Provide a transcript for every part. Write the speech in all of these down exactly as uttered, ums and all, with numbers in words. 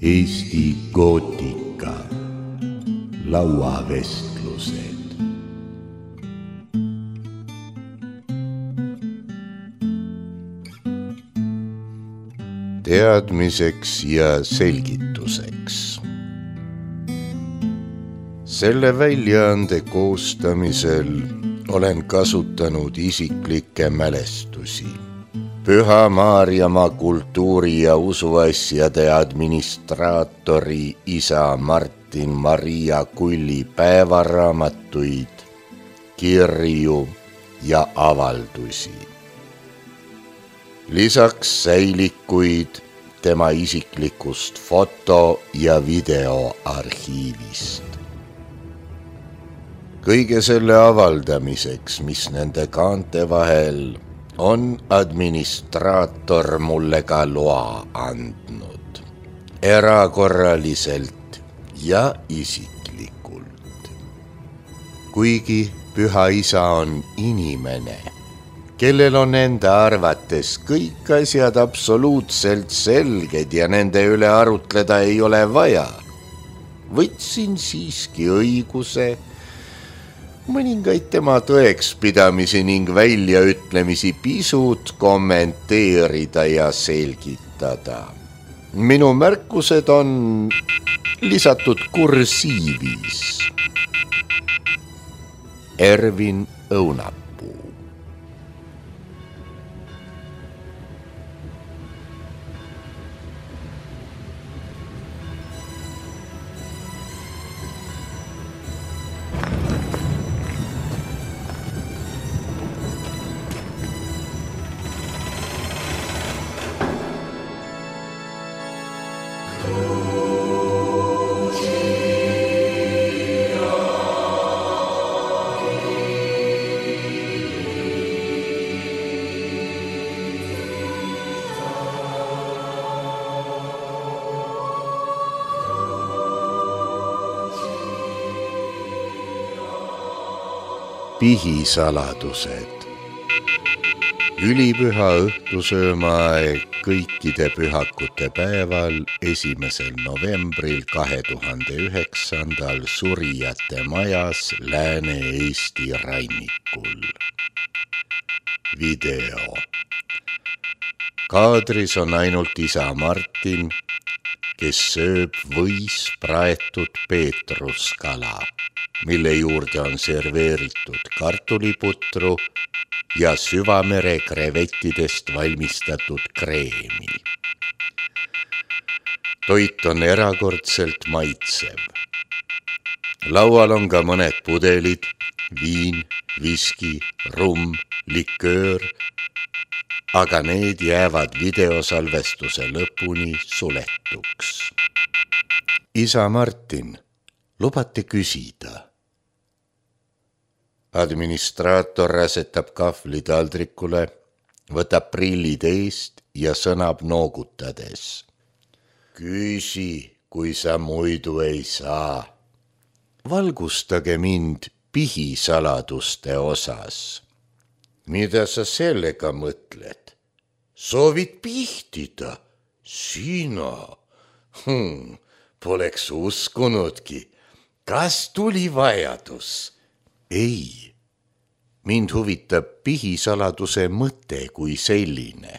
Eesti gootika, lauavestlused. Teadmiseks ja selgituseks. Selle väljaande koostamisel olen kasutanud isiklikke mälestusi. Püha Maarjamaa kultuuri- ja usuasjade administraatori isa Martin Maria Kulli päevaraamatuid, kirju ja avaldusi. Lisaks säilikuid tema isiklikust foto- ja videoarhiivist. Kõige selle avaldamiseks, mis nende kaante vahel on administraator mulle ka loa andnud, erakorraliselt ja isiklikult. Kuigi Püha Isa on inimene, kellel on enda arvates kõik asjad absoluutselt selged ja nende üle arutleda ei ole vaja, võtsin siiski õiguse mõningaid tema tõekspidamisi ning väljaütlemisi pisut kommenteerida ja selgitada. Minu märkused on lisatud kursiivis. Ervin Õunapuu. Pihisaladused. Ülipüha õhtusöömaaeg kõikide pühakute päeval esimesel novembril kahe tuhande üheksandal Surijate majas Lääne-Eesti rannikul. Video. Kaadris on ainult isa Martin, kes sööb võis praetud peetruskala, mille juurde on serveeritud kartuliputru ja süvamere krevettidest valmistatud kreemi. Toit on erakordselt maitsev. Laual on ka mõned pudelid, viin, viski, rumm, liköör, aga need jäävad videosalvestuse lõpuni suletuks. Isa Martin, lubate küsida? Administraator asetab kahvli taldrikule, võtab prillid eest ja sõnab noogutades. Küsi, kui sa muidu ei saa. Valgustage mind pihisaladuste osas. Mida sa sellega mõtled? Soovid pihtida? Sina? Hmm, poleks uskunudki. Kas tuli vajadus? Ei, mind huvitab pihisaladuse mõte kui selline.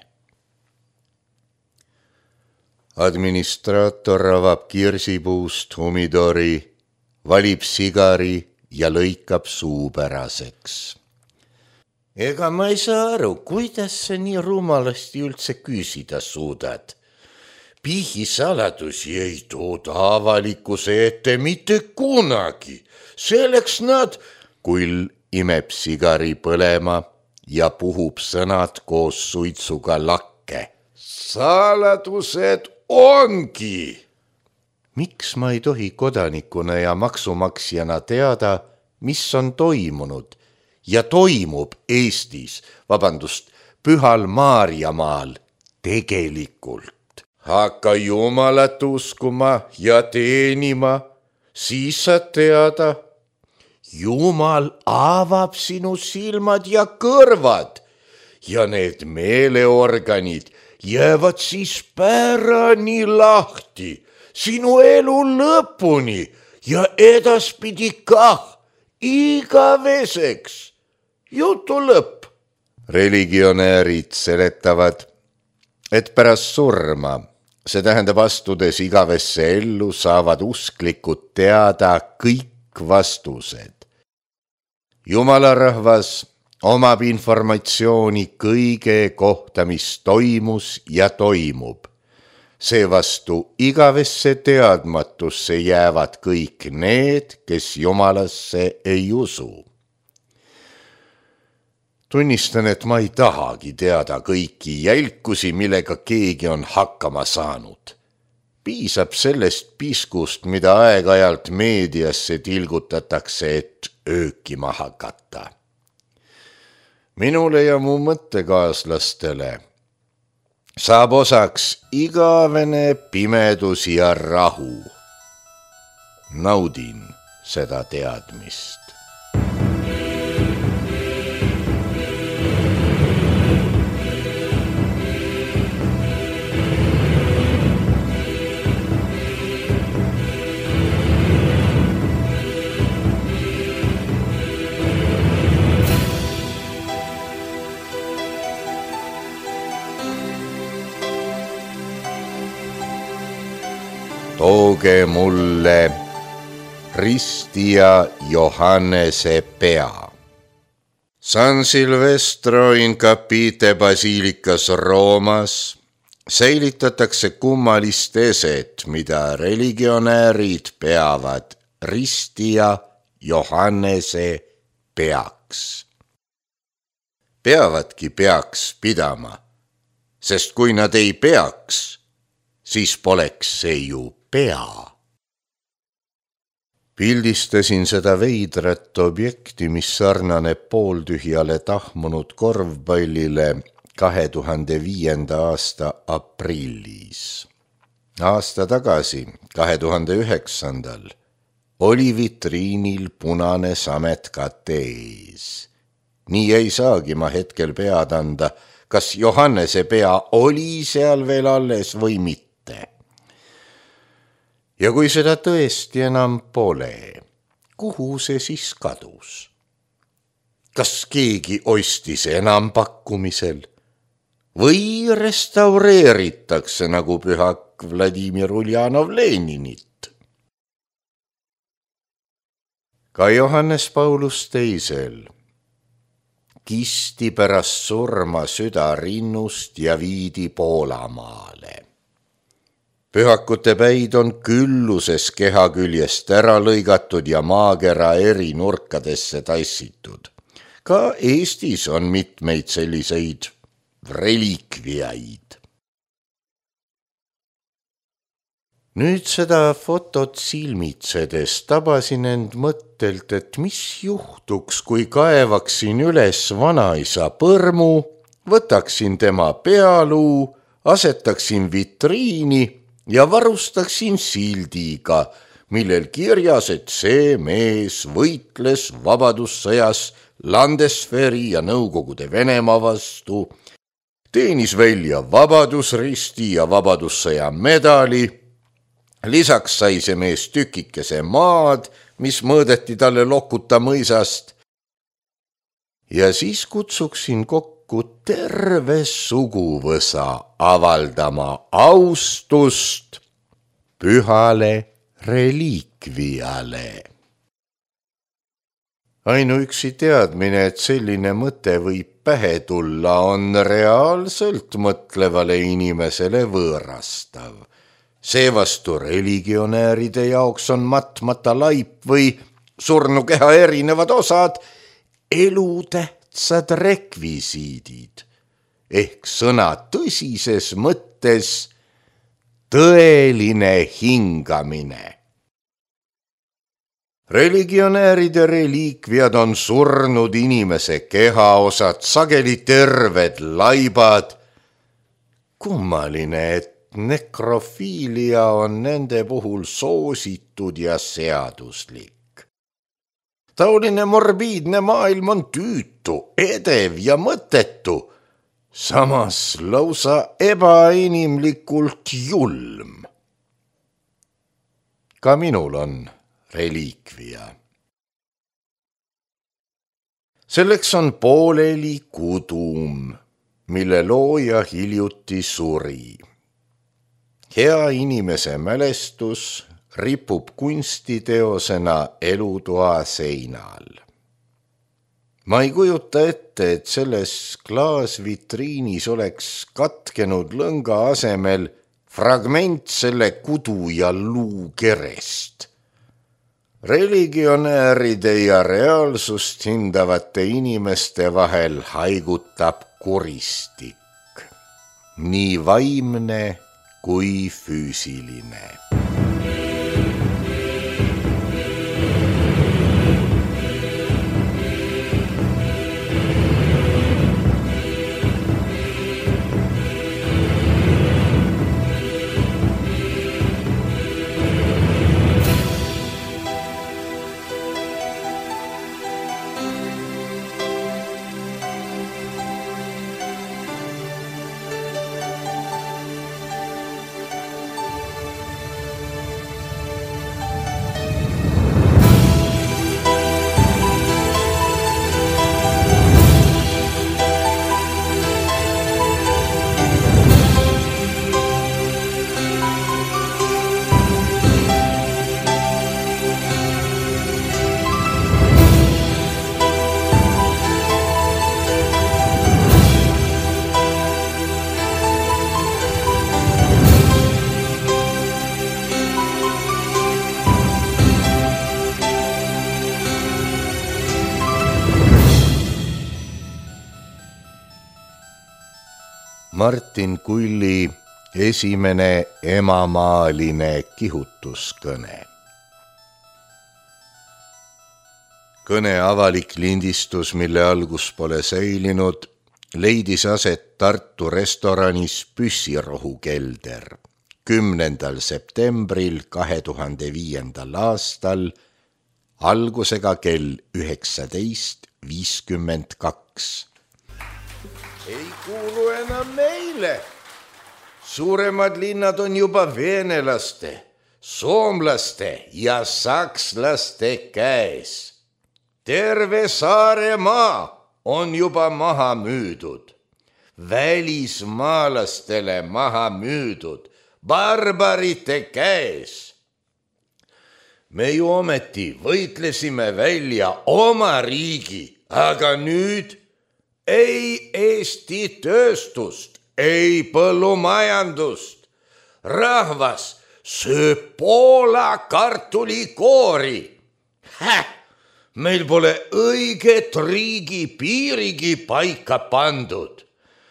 Administraator avab kirsipuust humidori, valib sigari ja lõikab suupäraseks. Ega ma ei saa aru, kuidas sa nii rumalasti üldse küsida suudad. Pihisaladusi ei tooda avalikkuse ette mitte kunagi. Selleks nad... Kull imeb sigari põlema ja puhub sõnad koos suitsuga lakke. Saladused ongi! Miks ma ei tohi kodanikuna ja maksumaksjana teada, mis on toimunud ja toimub Eestis, vabandust, Pühal Maarjamaal tegelikult? Hakka Jumalat uskuma ja teenima, siis saad teada. Jumal avab sinu silmad ja kõrvad ja need meeleorganid jäävad siis pärani lahti, sinu elu lõpuni ja edaspidi kah igaveseks. Jutu lõpp. Religionäärid seletavad, et pärast surma, see tähendab astudes igavesse ellu, saavad usklikud teada kõik vastused. Jumalarahvas omab informatsiooni kõige kohta, mis toimus ja toimub. Seevastu igavesse teadmatusse jäävad kõik need, kes Jumalasse ei usu. Tunnistan, et ma ei tahagi teada kõiki jälkusi, millega keegi on hakkama saanud. Piisab sellest piskust, mida aeg-ajalt meediasse tilgutatakse, et öökima hakata. Minule ja mu mõttekaaslastele saab osaks igavene pimedus ja rahu. Naudin seda teadmist. Tooge mulle ristija Johannese pea. San Silvestro in Capite basiilikas Roomas säilitatakse kummalist eset, mida religionäärid peavad ristija Johannese peaks. Peavadki peaks pidama, sest kui nad ei peaks, siis poleks see ju pea. Pildistasin seda veidrat objekti, mis sarnaneb pooltühjale tahmunud korvpallile kahe tuhande viienda aasta aprillis. Aasta tagasi, kahe tuhande üheksandal, oli vitriinil punane samet kate ees. Nii ei saagi ma hetkel pead anda, kas Johannese pea oli seal veel alles või mitte. Ja kui seda tõesti enam pole, kuhu see siis kadus? Kas keegi ostis enam pakkumisel või restaureeritakse nagu pühak Vladimir Uljanov Leninit? Ka Johannes Paulus teisel kisti pärast surma süda rinnust ja viidi Poolamaale. Pühakute päid on külluses keha küljest ära lõigatud ja maakera eri nurkadesse tassitud. Ka Eestis on mitmeid selliseid relikviaid. Nüüd seda fotot silmitsedes tabasin end mõttelt, et mis juhtuks, kui kaevaksin üles vanaisa põrmu, võtaksin tema pealuu, asetaksin vitriini ja varustaksin sildiga, millel kirjas, et see mees võitles vabadussõjas Landesveri ja Nõukogude Venemaa vastu, teenis välja vabadusristi ja vabadussõja medali, lisaks sai see mees tükikese maad, mis mõõdeti talle Lokuta mõisast, ja siis kutsuksin kokku terve suguvõsa avaldama austust pühale reliikviale. Ainuüksi teadmine, et selline mõte võib pähe tulla, on reaalselt mõtlevale inimesele võõrastav. Seevastu religionääride jaoks on matmata laip või surnukeha erinevad osad elutähtsad rekvisiidid ehk sõna tõsises mõttes tõeline hingamine. Religionääride reliikviad on surnud inimese kehaosad, sageli terved laibad. Kummaline, et nekrofiilia on nende puhul soositud ja seaduslik. Tauline morbiidne maailm on tüütu, edev ja mõttetu, samas lausa ebainimlikult julm. ka minul on reliikvia. Selleks on pooleli kudum, mille looja hiljuti suri. Hea inimese mälestus ripub kunstiteosena elutoa seinal. Ma ei kujuta ette, et selles klaasvitriinis oleks katkenud lõnga asemel fragment selle kudu ja luu kerest. Religionääride ja reaalsust hindavate inimeste vahel haigutab kuristik, nii vaimne kui füüsiline. Martin Kulli esimene emamaaline kihutuskõne. Kõne avalik lindistus, mille algus pole säilinud, leidis aset Tartu restoranis Püssirohu kelder kümnendal septembril kahe tuhande viiendal aastal algusega kell üheksateist viiskümmend kaks. Ei kuulu enam meile. Suuremad linnad on juba venelaste, soomlaste ja sakslaste käes. Terve Saaremaa on juba maha müüdud. Välismaalastele maha müüdud, barbarite käes. Me ju ometi võitlesime välja oma riigi, aga nüüd ei Eesti tööstust, ei põllumajandust. Rahvas sööb Poola kartulikoori. Häh, meil pole õiget riigi piirigi paika pandud.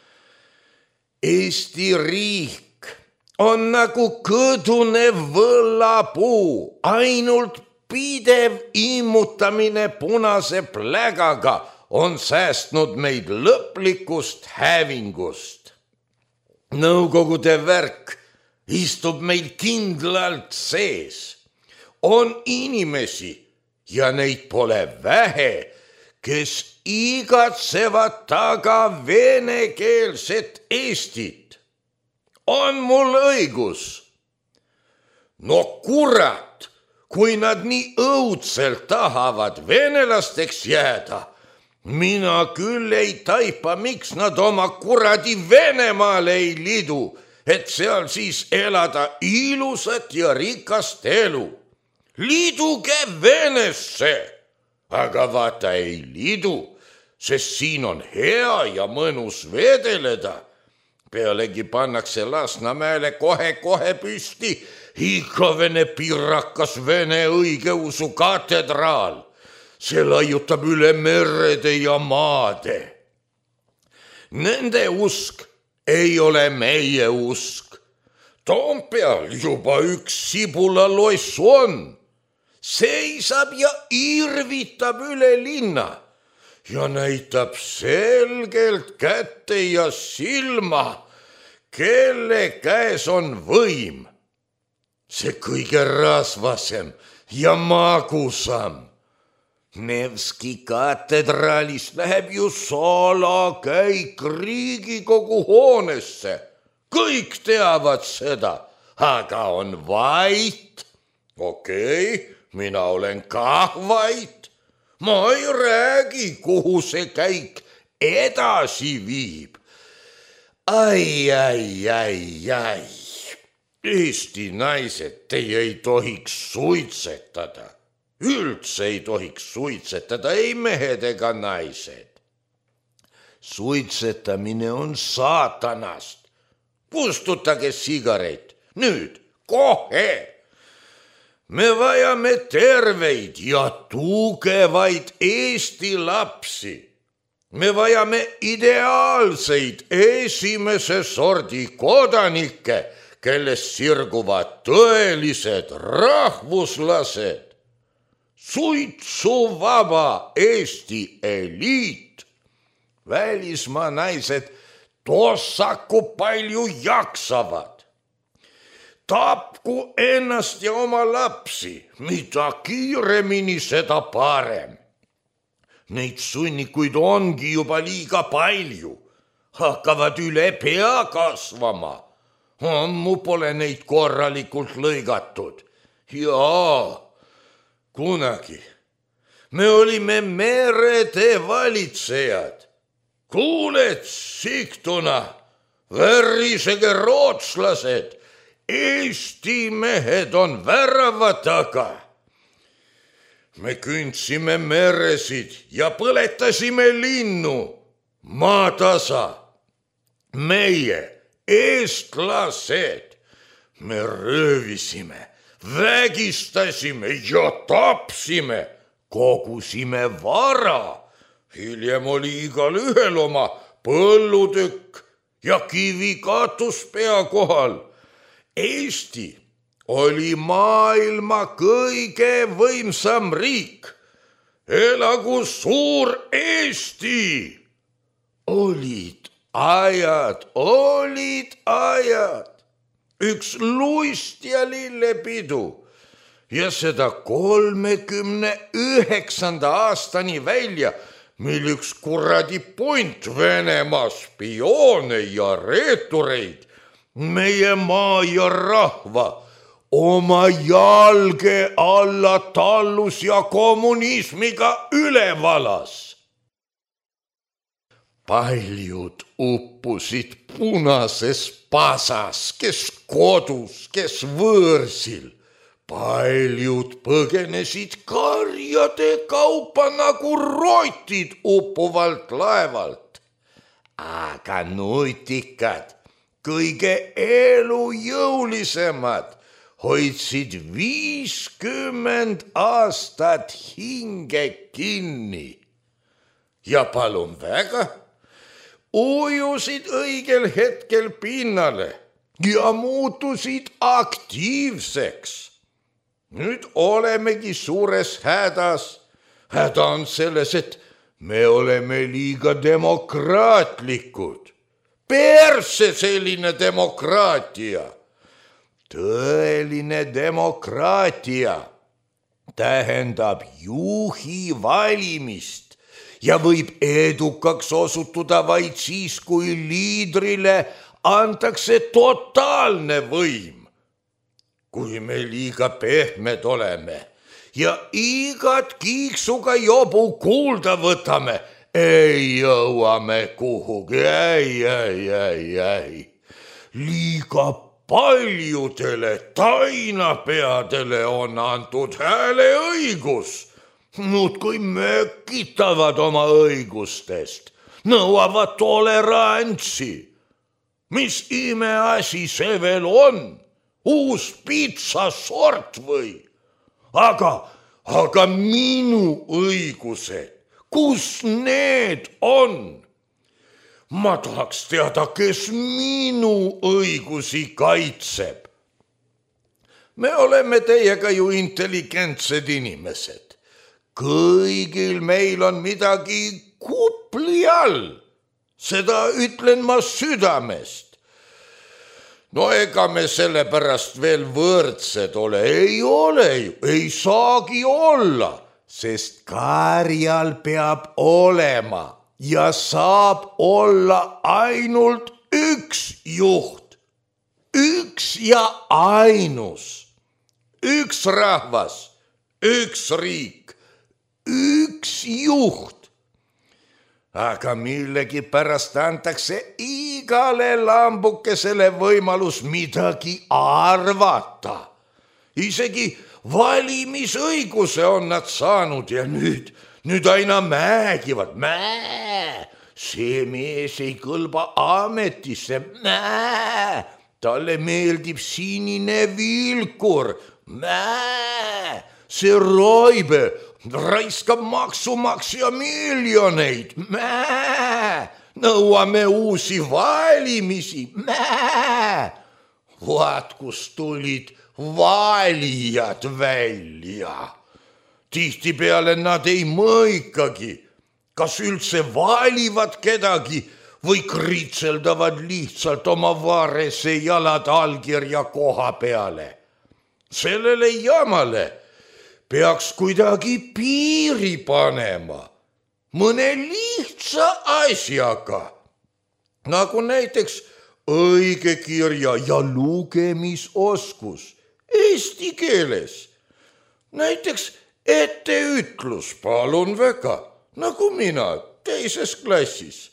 Eesti riik on nagu kõdune võllapuu, ainult pidev immutamine punase plägaga on säästnud meid lõplikust hävingust. Nõukogude värk istub meil kindlalt sees. On inimesi, ja neid pole vähe, kes igatsevad taga venekeelset Eestit. On mul õigus? No kurat, kui nad nii õudselt tahavad venelasteks jääda, mina küll ei taipa, miks nad oma kuradi Venemaale ei liidu, et seal siis elada ilusat ja rikast elu. Liiduge Venesse, aga vaata ei liidu, sest siin on hea ja mõnus vedeleda. Pealegi pannakse Lasnamäele kohe-kohe püsti igavene pirakas vene õigeusu katedraal. See laiutab üle merede ja maade. Nende usk ei ole meie usk. Toompeal juba üks sibulaloss on. Seisab ja irvitab üle linna ja näitab selgelt kätte ja silma, kelle käes on võim. See kõige rasvasem ja magusam. Nevski katedraalist läheb ju salakäik Riigikogu hoonesse. Kõik teavad seda, aga on vait. okei, mina olen kah vait. Ma ei räägi, kuhu see käik edasi viib. Ai, ai, ai, ai. Eesti naised, teie ei tohiks suitsetada. Üldse ei tohiks suitsetada, ei mehed ega naised. Suitsetamine on saatanast. Kustutage sigaret, nüüd, kohe. Me vajame terveid ja tugevaid Eesti lapsi. Me vajame ideaalseid esimese sordi kodanikke, kellest sirguvad tõelised rahvuslased. Suitsuvaba Eesti eliit. Välismaa naised tossaku palju jaksavad. Tapku ennast ja oma lapsi, mida kiiremini, seda parem. Neid sunnikuid ongi juba liiga palju, hakkavad üle pea kasvama. Ammu pole neid korralikult lõigatud. Jaa, kunagi me olime merede valitsejad. Kuuled, siktuna, värisege rootslased, Eesti mehed on värava taga. Me kündsime meresid ja põletasime linnu, maatasa. Meie, eestlased, me röövisime, vägistasime ja tapsime, kogusime vara. Hiljem oli igal ühel oma põllutükk ja kivikatus pea kohal. Eesti oli maailma kõige võimsam riik. Elagu suur Eesti! Olid ajad, olid ajad. Üks luist ja lillepidu. Ja seda kolmekümne üheksanda aastani välja, mil üks kuradi punt Venemaa spioone ja reetureid meie maa ja rahva oma jalge alla tallus ja kommunismiga üle valas. Paljud uppusid punases pasas, kes kodus, kes võõrsil. Paljud põgenesid karjade kaupa nagu rotid uppuvalt laevalt. Aga nutikad, kõige elujõulisemad, hoidsid viiskümmend aastat hinge kinni. Ja palun väga, ujusid õigel hetkel pinnale ja muutusid aktiivseks. Nüüd olemegi suures hädas. Häda on selles, et me oleme liiga demokraatlikud. Perse selline demokraatia. Tõeline demokraatia tähendab juhi valimist ja võib edukaks osutuda vaid siis, kui liidrile antakse totaalne võim. Kui me liiga pehmed oleme ja igat kiiksuga jobu kuulda võtame, ei jõua me kuhugi, ei, ei, ei, ei. Liiga paljudele tainapeadele on antud hääleõigus. Muudkui mökitavad oma õigustest, nõuavad tolerantsi. Mis imeasi see veel on? Uus pitsasort või? Aga, aga minu õigused, kus need on? Ma tahaks teada, kes minu õigusi kaitseb. Me oleme teiega ju intelligentsed inimesed. Kõigil meil on midagi kupli all. Seda ütlen ma südamest. No ega me sellepärast veel võrdsed ole, ei ole ju, ei saagi olla, sest karjal peab olema ja saab olla ainult üks juht, üks ja ainus, üks rahvas, üks riik, üks juht. Aga millegipärast antakse igale lambukesele võimalus midagi arvata. Isegi valimisõiguse on nad saanud ja nüüd, nüüd aina määgivad. Mää, see mees ei kõlba ametisse. Mää, talle meeldib sinine vilkur. Mää, see Raibe raiskab maksumaksja miljoneid. Mää, nõuame uusi valimisi. Mää, vaat kus tulid valijad välja. Tihtipeale nad ei mõikagi, kas üldse valivad kedagi või kritseldavad lihtsalt oma varese jalad allkirja koha peale. Sellele jamale peaks kuidagi piiri panema mõne lihtsa asjaga, nagu näiteks õigekirja ja lugemisoskus eesti keeles. Näiteks etteütlus, palun väga, nagu mina teises klassis.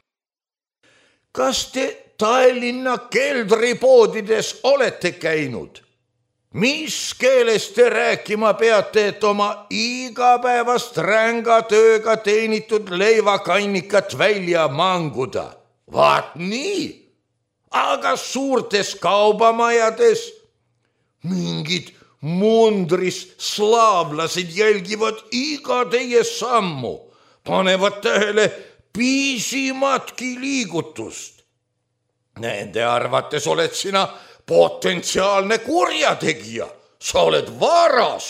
Kas te Tallinna keldripoodides olete käinud? Mis keeles te rääkima peate, et oma igapäevast ränga tööga teenitud leivakannikat välja manguda? Vaat nii, aga suurtes kaubamajades mingid mundris slaavlased jälgivad iga teie sammu, panevad tähele piisimatki liigutust. Nende arvates oled sina potentsiaalne kurjategija, sa oled varas,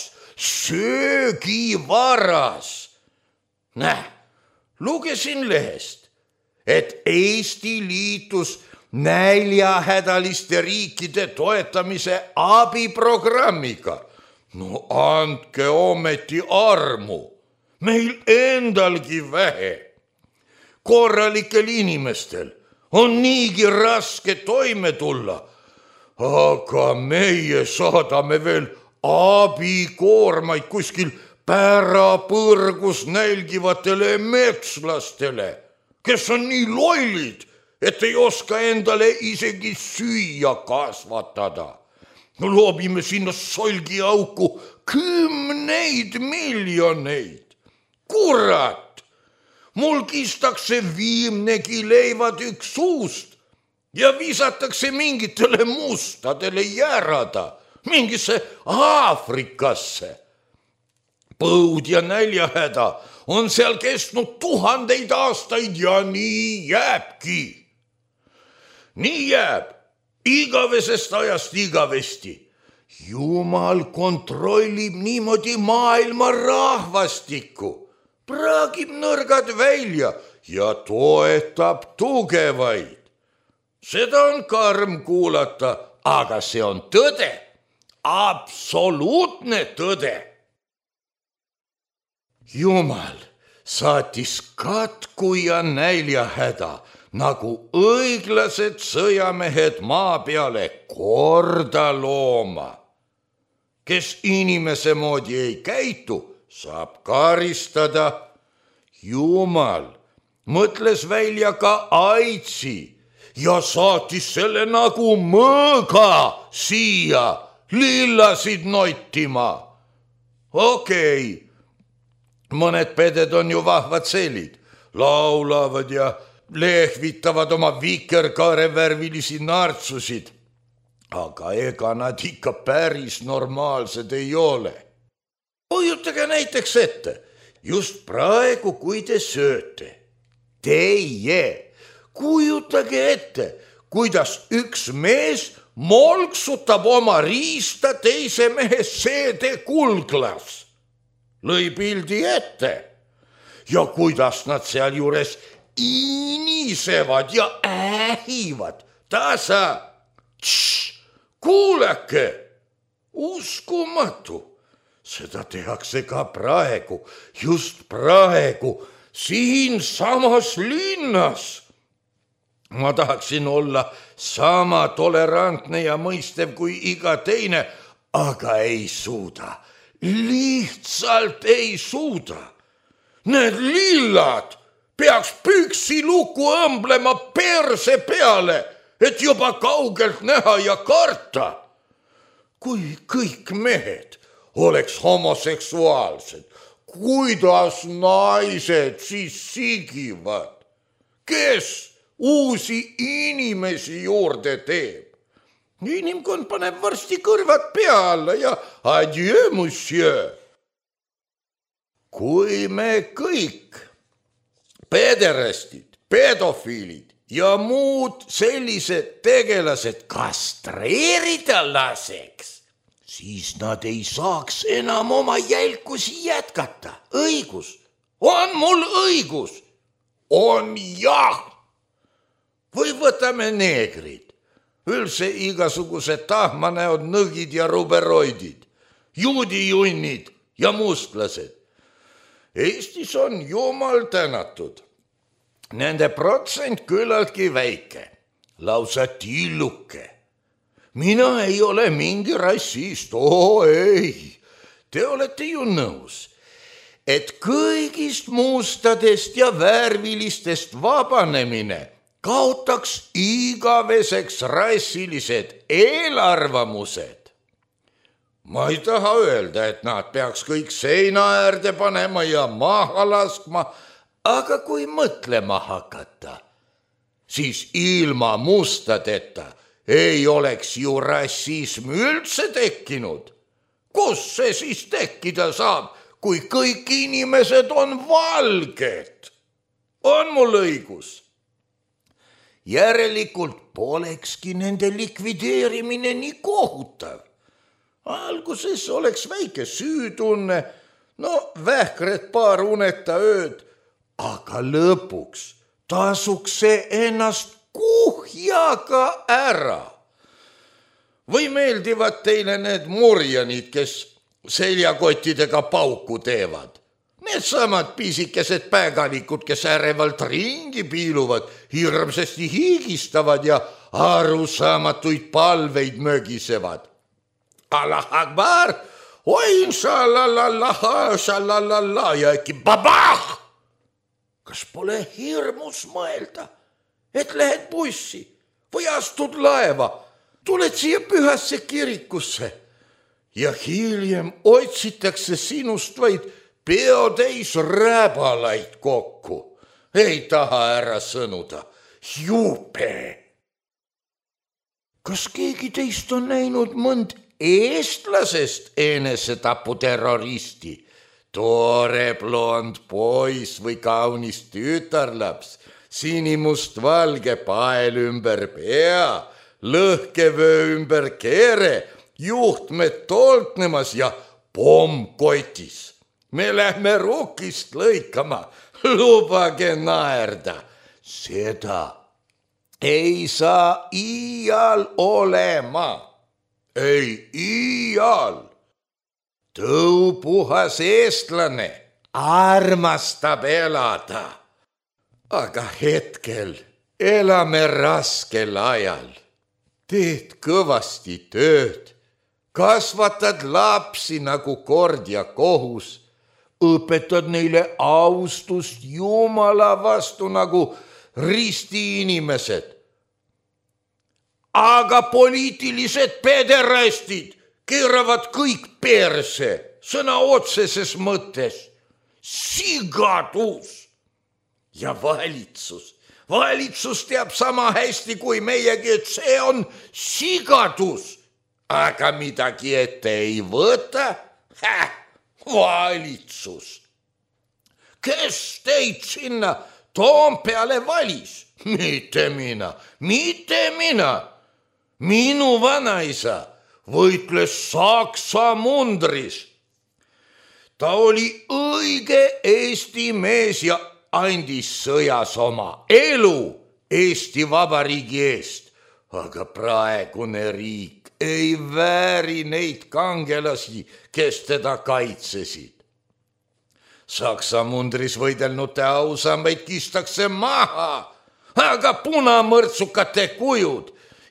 söögivaras. Näe, lugesin lehest, et Eesti liitus näljahädaliste riikide toetamise abiprogrammiga. No andke ometi armu, meil endalgi vähe. Korralikel inimestel on niigi raske toime tulla, aga meie saadame veel abikoormaid kuskil pärapõrgus nälgivatele metslastele, kes on nii lollid, et ei oska endale isegi süüa kasvatada. No loobime sinna solgiauku kümneid miljoneid. Kurat, mul kistakse viimnegi leivatükk suust ja visatakse mingitele mustadele järada, mingisse Aafrikasse. Põud ja näljahäda on seal kestnud tuhandeid aastaid ja nii jääbki. Nii jääb igavesest ajast igavesti. Jumal kontrollib niimoodi maailma rahvastikku, praagib nõrgad välja ja toetab tugevaid. Seda on karm kuulata, aga see on tõde, absoluutne tõde. Jumal saatis katku ja näljahäda, nagu õiglased sõjamehed maa peale korda looma. Kes inimese moodi ei käitu, saab karistada. Jumal mõtles välja ka aidsi ja saatis selle nagu mõõga siia lillasid nottima. Okei, mõned peded on ju vahvad selid, laulavad ja lehvitavad oma vikerkaarevärvilisi nartsusid, aga ega nad ikka päris normaalsed ei ole. Kujutage näiteks ette, just praegu, kui te sööte. Teie kujutage ette, kuidas üks mees molksutab oma riista teise mehe seede kulglas. Lõi pildi ette ja kuidas nad seal juures inisevad ja ähivad. Tasa, tš, kuulake, uskumatu. Seda tehakse ka praegu, just praegu, siin samas linnas. Ma tahaksin olla sama tolerantne ja mõistev kui iga teine, aga ei suuda, lihtsalt ei suuda. Need lillad peaks püksiluku õmblema perse peale, et juba kaugelt näha ja karta. Kui kõik mehed oleks homoseksuaalsed, kuidas naised siis sigivad? Kes uusi inimesi juurde teeb? Inimkond paneb varsti kõrvad peale ja adieu, monsieur. Kui me kõik pederastid, pedofiilid ja muud sellised tegelased kastreerida laseks, siis nad ei saaks enam oma jälkusi jätkata. Õigus. On mul õigus? On jah. Või võtame neegrid. Üldse igasugused tahmanäod, nõgid ja ruberoidid, juudijunnid ja mustlased. Eestis on jumal tänatud. Nende protsent küllaltki väike, lausa tilluke. Mina ei ole mingi rassist, oo ei. Te olete ju nõus, et kõigist mustadest ja värvilistest vabanemine kaotaks igaveseks rassilised eelarvamused. Ma ei taha öelda, et nad peaks kõik seina äärde panema ja maha laskma, aga kui mõtlema hakata, siis ilma mustadeta ei oleks ju rassism üldse tekkinud. Kus see siis tekkida saab, kui kõik inimesed on valged? On mul õigus? Järelikult polekski nende likvideerimine nii kohutav. Alguses oleks väike süütunne, no vähkred paar uneta ööd, aga lõpuks tasuks see ennast kuhjaga ära. Või meeldivad teile need murjanid, kes seljakottidega pauku teevad? Need samad pisikesed pägalikud, kes ärevalt ringi piiluvad, hirmsasti hiigistavad ja arusaamatuid palveid mögisevad. Allah akbar, oi inshallallah, inshallallah ja äkki babah! Kas pole hirmus mõelda, et lähed bussi või astud laeva, tuled siia pühasse kirikusse ja hiljem otsitakse sinust vaid peotäis rääbalaid kokku. Ei taha ära sõnuda. Jupe! Kas keegi teist on näinud mõnd eestlasest enesetaputerroristi? Toore blond poiss või kaunis tütarlaps, sinimust-valge pael ümber pea, lõhkevöö ümber keere, juhtmed toltnemas ja pomm kotis. Me lähme rukist lõikama, lubage naerda. Seda ei saa iial olema. Ei iial. Tõupuhas eestlane armastab elada. Aga hetkel elame raskel ajal. Teed kõvasti tööd, kasvatad lapsi nagu kord ja kohus, õpetad neile austust Jumala vastu nagu ristiinimesed. Aga poliitilised pederastid keeravad kõik perse, sõna otseses mõttes. Sigadus! Ja valitsus, valitsus teab sama hästi kui meiegi, et see on sigadus. Aga midagi ette ei võta? Häh, valitsus. Kes teid sinna Toompeale valis? Mitte mina, mitte mina. Minu vanaisa võitles Saksa mundris. Ta oli õige Eesti mees ja andis sõjas oma elu Eesti Vabariigi eest. Aga praegune riik ei vääri neid kangelasi, kes teda kaitsesid. Saksa mundris võidelnute ausambaid kistakse maha, aga punamõrtsukate kujud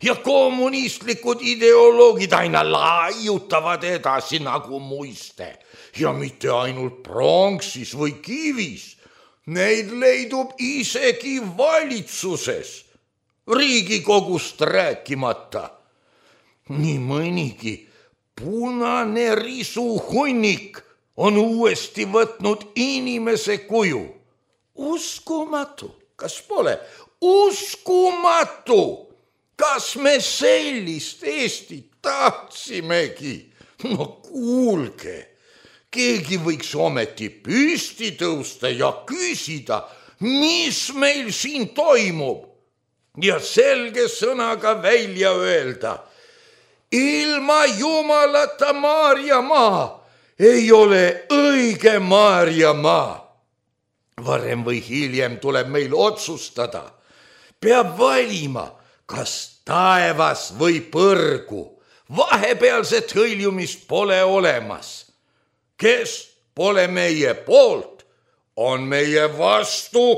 ja kommunistlikud ideoloogid aina laiutavad edasi nagu muiste ja mitte ainult pronksis või kivis. Neid leidub isegi valitsuses, Riigikogust rääkimata. Nii mõnigi punane risuhunnik on uuesti võtnud inimese kuju. Uskumatu, kas pole? Uskumatu! Kas me sellist Eestit tahtsimegi? No kuulge, keegi võiks ometi püsti tõusta ja küsida, mis meil siin toimub ja selge sõnaga välja öelda. Ilma Jumalata Maarjamaa ei ole õige Maarjamaa. Varem või hiljem tuleb meil otsustada. Peab valima, kas taevas või põrgu. Vahepealset hõljumist pole olemas. Kes pole meie poolt, on meie vastu.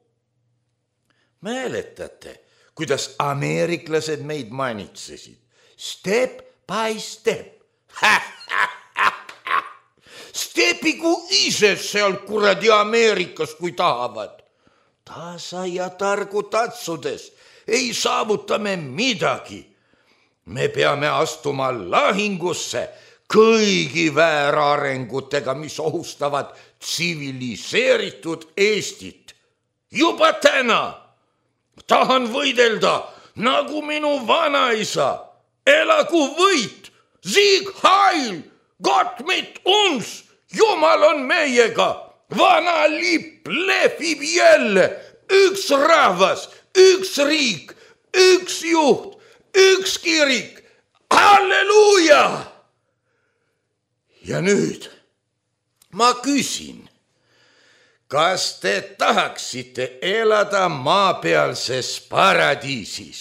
Mäletate, kuidas ameeriklased meid manitsesid? Step by step. Stepigu ise seal kuradi Ameerikas, kui tahavad. Tasa ja targu tatsudes ei saavuta me midagi. Me peame astuma lahingusse kõigi väärarengutega, mis ohustavad tsiviliseeritud Eestit. Juba täna tahan võidelda nagu minu vanaisa. Elagu võit, Sieg Heil, Gott mit uns, Jumal on meiega, vana lipp lehvib jälle, üks rahvas, üks riik, üks juht, üks kirik, halleluuja! Ja nüüd ma küsin, kas te tahaksite elada maapealses paradiisis?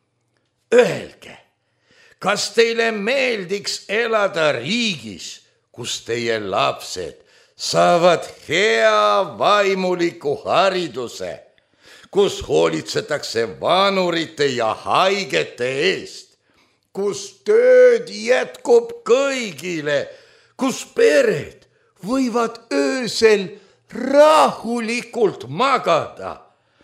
Öelge, kas teile meeldiks elada riigis, kus teie lapsed saavad hea vaimuliku hariduse, kus hoolitsetakse vanurite ja haigete eest, kus tööd jätkub kõigile, kus pered võivad öösel rahulikult magada?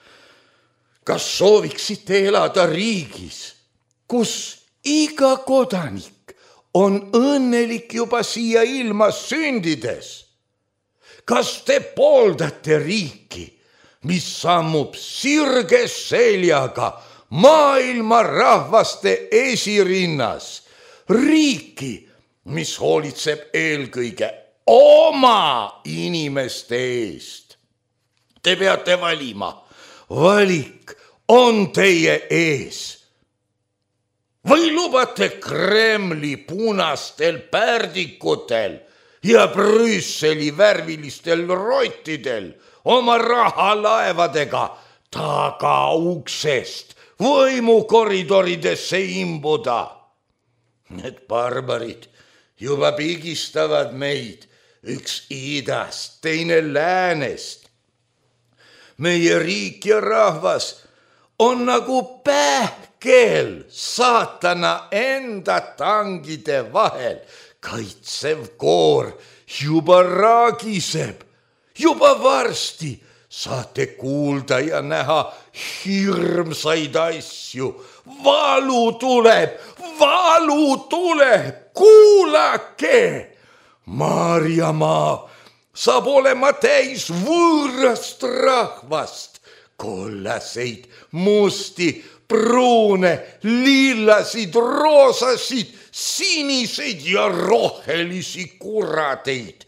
Kas sooviksite elada riigis, kus iga kodanik on õnnelik juba siia ilma sündides? Kas te pooldate riiki, mis sammub sirge seljaga maailma rahvaste esirinnas? Riiki, mis hoolitseb eelkõige oma inimeste eest? Te peate valima. Valik on teie ees. Või lubate Kremli punastel pärdikutel ja Brüsseli värvilistel rottidel oma rahalaevadega tagauksest võimukoridoridesse imbuda? Need barbarid juba pigistavad meid, üks idast, teine läänest. Meie riik ja rahvas on nagu pähkel saatana enda tangide vahel. Kaitsev koor juba raagiseb. Juba varsti saate kuulda ja näha hirmsaid asju. Valu tuleb, valu tuleb, kuulake! Maarjamaa saab olema täis võõrast rahvast. Kollaseid, musti, pruune, lillasid, roosasid, siniseid ja rohelisi kuradeid,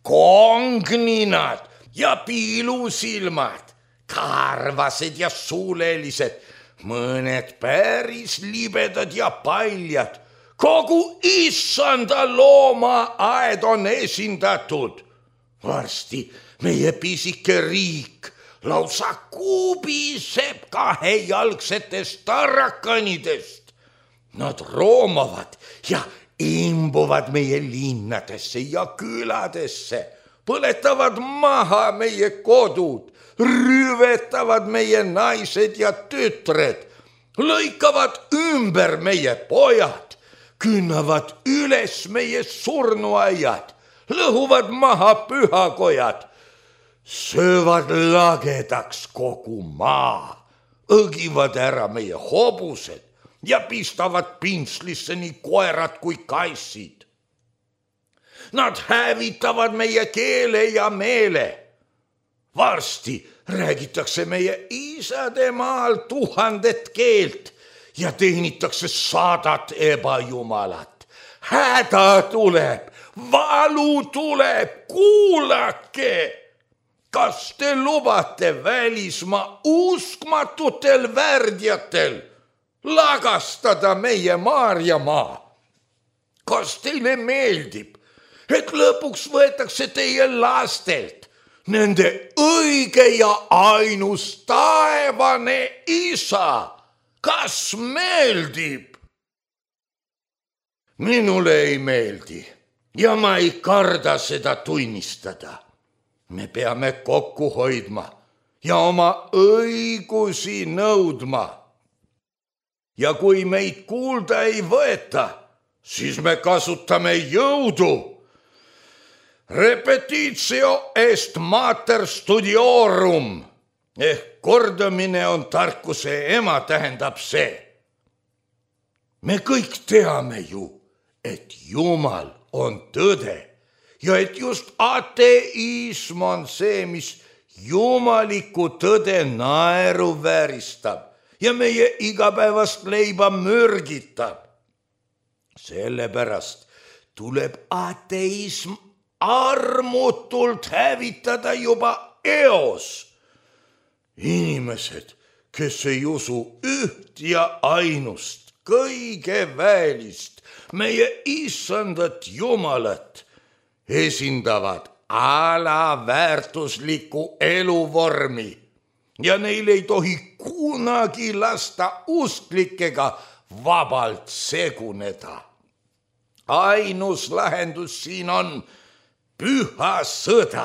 kongninad ja piilusilmad, karvased ja suulelised, mõned päris libedad ja paljad. Kogu issanda loomaaed on esindatud. Varsti meie pisike riik lausa kubiseb kahejalgsetest tarrakanidest. Nad roomavad ja imbuvad meie linnadesse ja küladesse, põletavad maha meie kodud, rüvetavad meie naised ja tütred, lõikavad ümber meie pojad, künnavad üles meie surnuaiad, lõhuvad maha pühakojad, söövad lagedaks kogu maa, õgivad ära meie hobused ja pistavad pintslisse nii koerad kui kassid. Nad hävitavad meie keele ja meele. Varsti räägitakse meie isade maal tuhandet keelt ja teenitakse sadat ebajumalat. Häda tuleb, valu tuleb, kuulake! Kas te lubate välismaa uskmatutel värdjatel lagastada meie Maarjamaa? Kas teile meeldib, et lõpuks võetakse teie lastelt nende õige ja ainus taevane isa? Kas meeldib? Minule ei meeldi ja ma ei karda seda tunnistada. Me peame kokku hoidma ja oma õigusi nõudma. Ja kui meid kuulda ei võeta, siis me kasutame jõudu. Repetitio est mater studiorum ehk kordamine on tarkuse ema tähendab see. Me kõik teame ju, et Jumal on tõde. Ja et just ateism on see, mis jumalikku tõde naeruvääristab ja meie igapäevast leiba mürgitab. Sellepärast tuleb ateism armutult hävitada juba eos. Inimesed, kes ei usu üht ja ainust, kõige väelist, meie issandat Jumalat, esindavad alaväärtuslikku eluvormi ja neil ei tohi kunagi lasta usklikega vabalt seguneda. Ainus lahendus siin on püha sõda.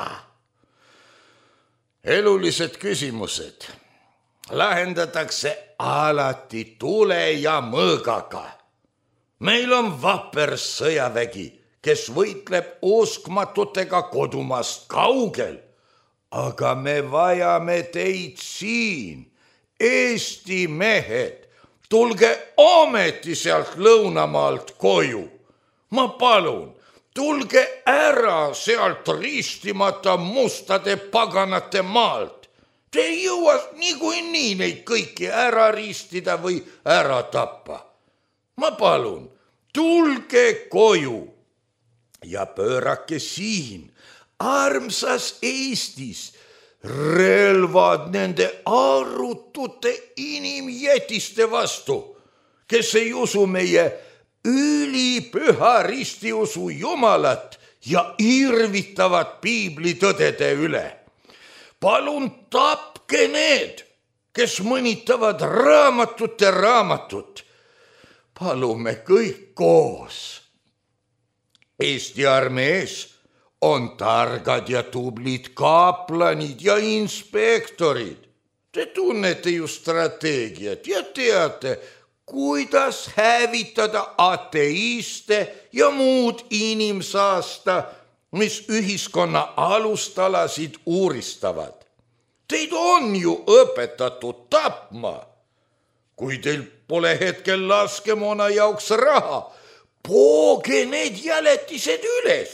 Elulised küsimused lahendatakse alati tule ja mõõgaga. Meil on vapper sõjavägi, kes võitleb uskmatutega kodumaast kaugel, aga me vajame teid siin, Eesti mehed, tulge ometi sealt lõunamaalt koju. Ma palun, tulge ära sealt ristimata mustade paganate maalt. Te ei jõua niikuinii neid kõiki ära ristida või ära tappa. Ma palun, tulge koju. Ja pöörake siin, armsas Eestis, relvad nende arutute inimjätiste vastu, kes ei usu meie ülipüha ristiusu Jumalat ja irvitavad piiblitõdede üle. Palun tapke need, kes mõnitavad raamatute raamatut. Palume kõik koos. Eesti armees on targad ja tublid kaaplanid ja inspektorid. Te tunnete ju strateegiat ja teate, kuidas hävitada ateiste ja muud inimsaasta, mis ühiskonna alustalasid uuristavad. Teid on ju õpetatud tapma. Kui teil pole hetkel laskemoona jaoks raha, pooge need jäletised üles.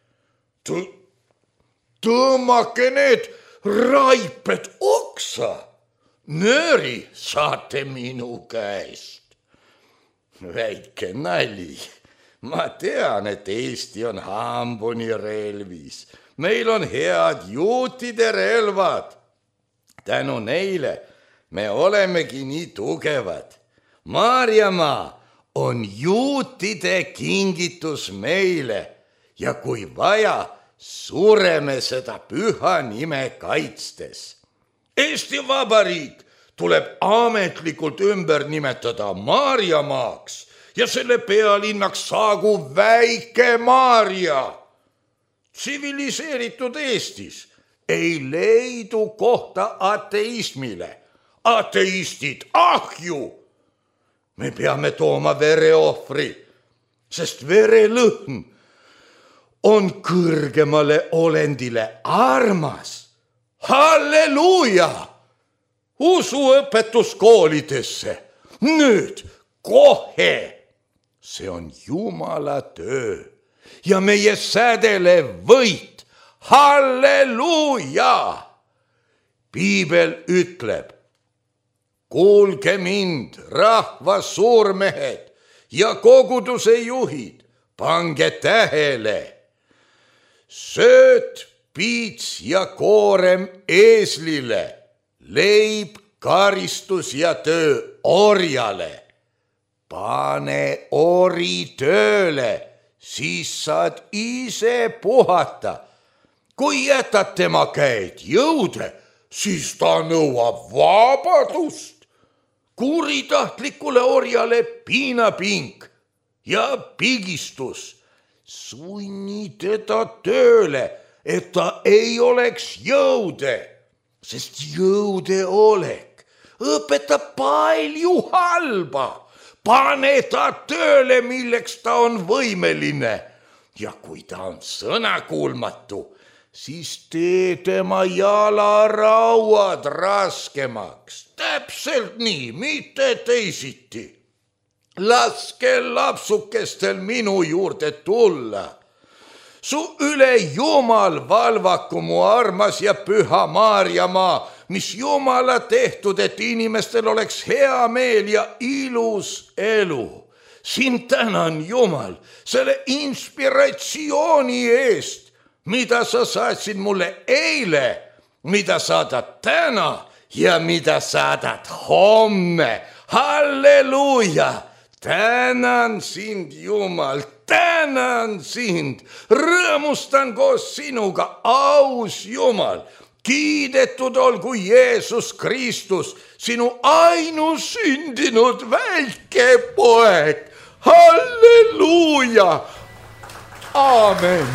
Tõmmake need raiped oksa. Nööri saate minu käest. Väike nali. Ma tean, et Eesti on hambuni relvis. Meil on head juutide relvad. Tänu neile me olemegi nii tugevad. Maarjamaa on juutide kingitus meile ja kui vaja, sureme seda püha nime kaitstes. Eesti Vabariik tuleb ametlikult ümber nimetada Maarjamaaks ja selle pealinnaks saagu Väike Maarja. Tsiviliseeritud Eestis ei leidu kohta ateismile. Ateistid ahju me peame tooma vereohvri, sest verelõhn on kõrgemale olendile armas. Halleluuja! Usuõpetus koolidesse. Nüüd, kohe. See on Jumala töö ja meie sädelev võit. Halleluuja! Piibel ütleb, kuulge mind, rahva suurmehed ja koguduse juhid, pange tähele. Sööt, piits ja koorem eeslile, leib, karistus ja töö orjale. Pane ori tööle, siis saad ise puhata. Kui jätad tema käed jõude, siis ta nõuab vabadust. Kuritahtlikule orjale piinapink ja pigistus. Sunni teda tööle, et ta ei oleks jõude, sest jõude olek õpetab palju halba. Pane ta tööle, milleks ta on võimeline. Ja kui ta on sõnakuulmatu, siis tee tema jalarauad raskemaks. Täpselt nii, mitte teisiti. Laske lapsukestel minu juurde tulla. Su üle Jumal valvaku mu armas ja püha Maarjamaa, mis Jumala tehtud, et inimestel oleks hea meel ja ilus elu. Sind tänan, Jumal, selle inspiratsiooni eest, mida sa saatsid mulle eile, mida saadad täna ja mida saadad homme. Halleluuja! Tänan sind, Jumal, tänan sind, rõõmustan koos sinuga, aus Jumal. Kiidetud olgu Jeesus Kristus, sinu ainusündinud väike poeg. Halleluuja! Aamen!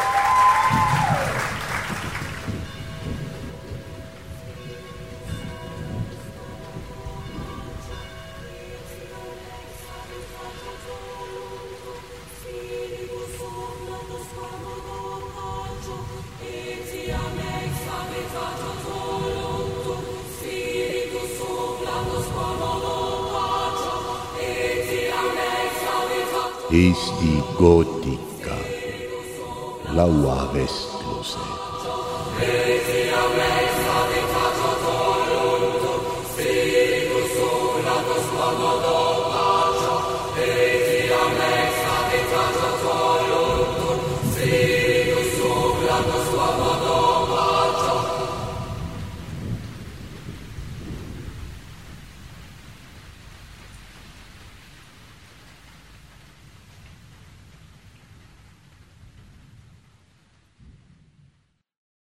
Eesti gootika lauavestlused. Lauavestlused.